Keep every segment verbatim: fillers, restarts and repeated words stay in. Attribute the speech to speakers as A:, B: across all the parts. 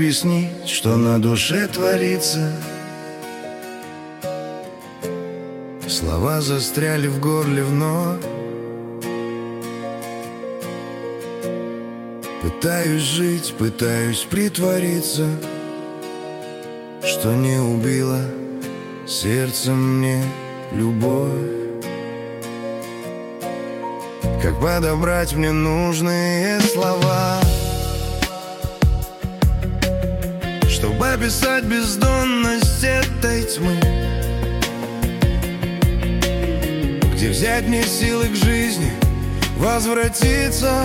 A: объяснить, что на душе творится? Слова застряли в горле вновь. Пытаюсь жить, пытаюсь притвориться, что не убила сердце мне любовь. Как подобрать мне нужные слова, чтобы описать бездонность этой тьмы? Где взять мне силы к жизни возвратиться?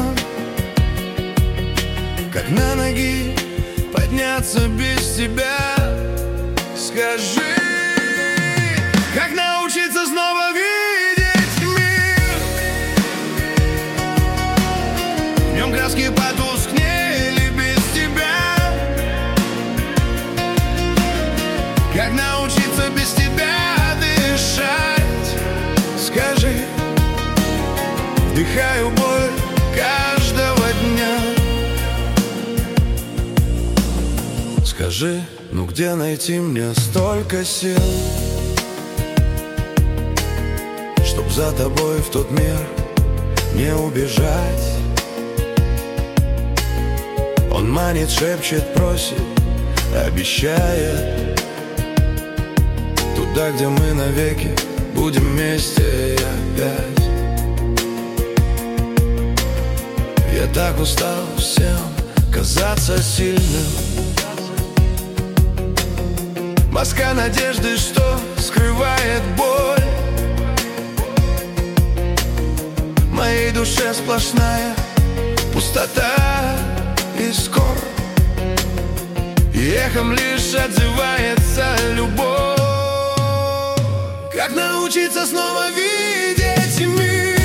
A: Как на ноги подняться без тебя? Скажи, как научиться снова видеть мир? В нем краски потускнели без тебя. Как научиться без тебя дышать? Скажи, вдыхаю боль каждого дня. Скажи, ну где найти мне столько сил, чтоб за тобой в тот мир не убежать? Он манит, шепчет, просит, обещает туда, где мы навеки будем вместе и опять. Я так устал всем казаться сильным. Маска надежды, что скрывает боль. В моей душе сплошная пустота и скорбь, и эхом лишь отзывается любовь. Как научиться снова видеть мир?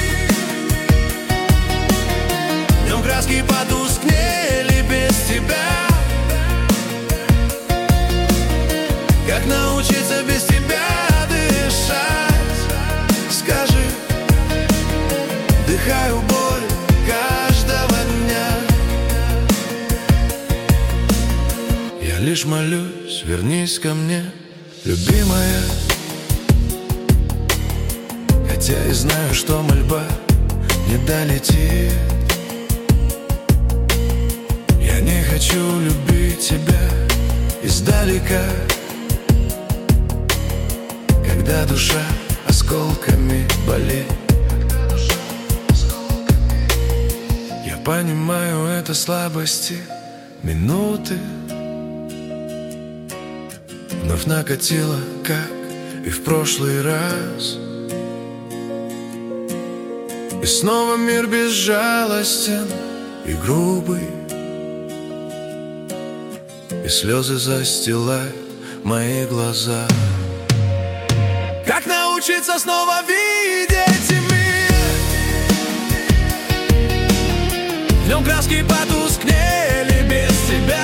A: В нем краски потускнели без тебя. Как научиться без тебя дышать? Скажи, вдыхаю боль каждого дня. Я лишь молюсь, вернись ко мне, любимая. Хотя и знаю, что мольба не долетит. Я не хочу любить тебя издалека, когда душа осколками болит. Я понимаю, это слабости минуты. Вновь накатило, как и в прошлый раз. И снова мир безжалостен и грубый, и слезы застилают мои глаза. Как научиться снова видеть мир? В нем краски потускнели без тебя.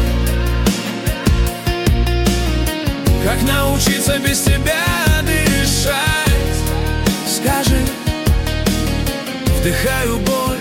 A: Как научиться без тебя дышать? Скажи, вдыхаю боль